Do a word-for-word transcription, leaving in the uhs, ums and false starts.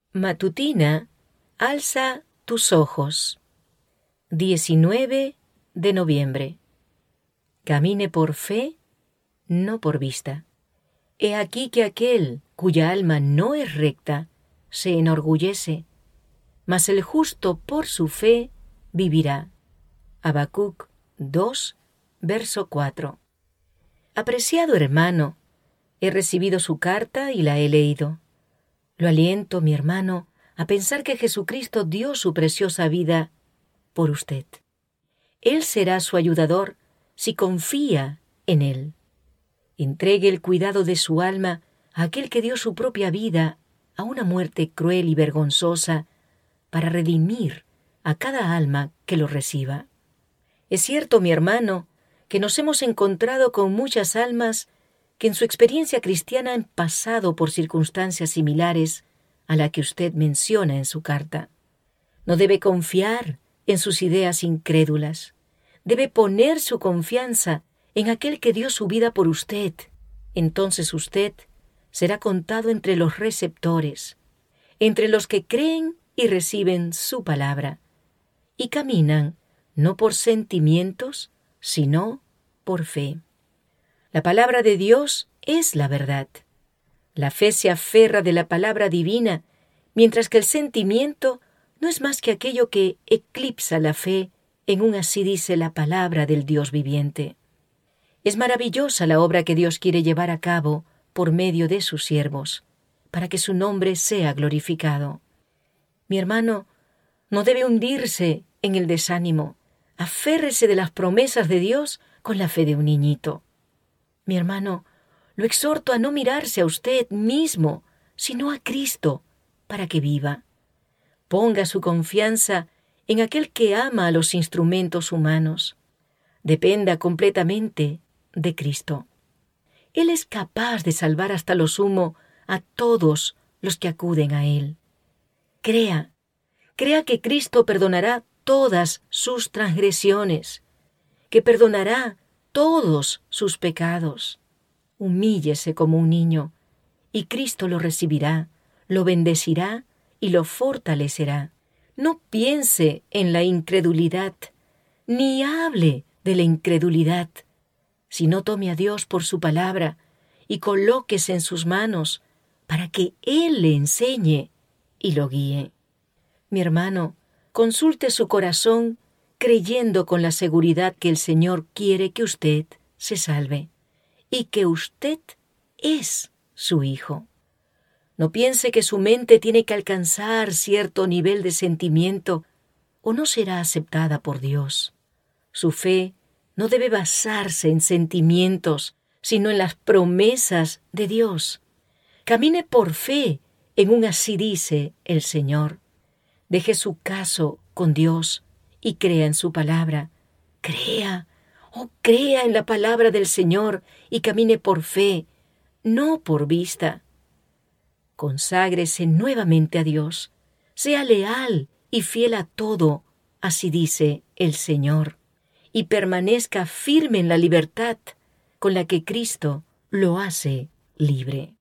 Matutina, alza tus ojos. diecinueve de noviembre. Camine por fe, no por vista. He aquí que aquel cuya alma no es recta se enorgullece, mas el justo por su fe vivirá. Habacuc dos, verso cuatro. Apreciado hermano, he recibido su carta y la he leído. Lo aliento, mi hermano, a pensar que Jesucristo dio su preciosa vida por usted. Él será su ayudador si confía en Él. Entregue el cuidado de su alma a aquel que dio su propia vida a una muerte cruel y vergonzosa para redimir a cada alma que lo reciba. Es cierto, mi hermano, que nos hemos encontrado con muchas almas que en su experiencia cristiana han pasado por circunstancias similares a la que usted menciona en su carta. No debe confiar en sus ideas incrédulas. Debe poner su confianza en aquel que dio su vida por usted. Entonces usted será contado entre los receptores, entre los que creen y reciben su palabra, y caminan no por sentimientos, sino por fe. La palabra de Dios es la verdad. La fe se aferra de la palabra divina, mientras que el sentimiento no es más que aquello que eclipsa la fe en un así dice la palabra del Dios viviente. Es maravillosa la obra que Dios quiere llevar a cabo por medio de sus siervos, para que su nombre sea glorificado. Mi hermano, no debe hundirse en el desánimo. Aférrese de las promesas de Dios con la fe de un niñito. Mi hermano, lo exhorto a no mirarse a usted mismo, sino a Cristo, para que viva. Ponga su confianza en aquel que ama a los instrumentos humanos. Dependa completamente de Cristo. Él es capaz de salvar hasta lo sumo a todos los que acuden a Él. Crea, crea que Cristo perdonará todas sus transgresiones, que perdonará todos sus pecados. Humíllese como un niño, y Cristo lo recibirá, lo bendecirá y lo fortalecerá. No piense en la incredulidad, ni hable de la incredulidad, sino tome a Dios por su palabra y colóquese en sus manos para que Él le enseñe y lo guíe. Mi hermano, consulte su corazón creyendo con la seguridad que el Señor quiere que usted se salve y que usted es su hijo. No piense que su mente tiene que alcanzar cierto nivel de sentimiento o no será aceptada por Dios. Su fe no debe basarse en sentimientos, sino en las promesas de Dios. Camine por fe en un así dice el Señor. Deje su caso con Dios y crea en su palabra. Crea, oh crea en la palabra del Señor y camine por fe, no por vista. Conságrese nuevamente a Dios. Sea leal y fiel a todo, así dice el Señor, y permanezca firme en la libertad con la que Cristo lo hace libre.